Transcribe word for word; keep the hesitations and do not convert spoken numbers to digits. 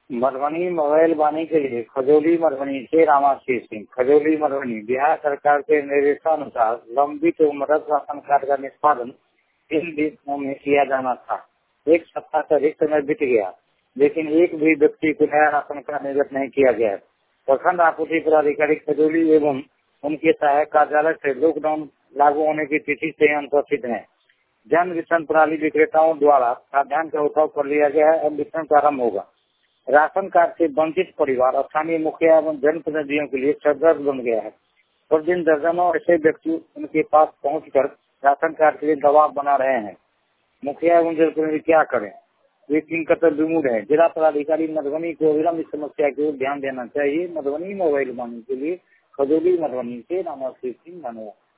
Madhubani mobile बानी के लिए खजौली मधुबनी से रामाशीष सिंह। खजौली मधुबनी बिहार सरकार के निर्देशानुसार लंबित मदद राशन कार्ड का निष्पादन तीन दिनों में किया जाना था। एक सप्ताह से अधिक समय बीत गया, लेकिन एक भी व्यक्ति को नया राशन कार्ड निर्गत नहीं किया गया। प्रखंड आपूर्ति पदाधिकारी खजौली एवं उनके सहायक कार्यालय से लॉकडाउन लागू होने की तिथि से अनुपस्थित है। जन वितरण प्रणाली विक्रेताओं द्वारा खाद्यान्न का उठाव कर लिया गया है। अब वितरण प्रारंभ होगा। राशन कार्ड से वंचित परिवार स्थानीय मुखिया एवं जनप्रतिनिधियों के लिए सरदर्द बन गया है। प्रतिदिन दर्जनों ऐसे व्यक्ति उनके पास पहुंचकर राशन कार्ड के लिए दबाव बना रहे हैं। मुखिया एवं जनप्रतिनिधि क्या करें, वे तीन कतर विमूढ़ है। जिला पदाधिकारी मधुबनी को अविलंब इस समस्या की ओर ध्यान देना चाहिए। मधुबनी मोबाइल बानी के लिए खजौली मधुबनी से रामाशीष सिंह धन्यवाद।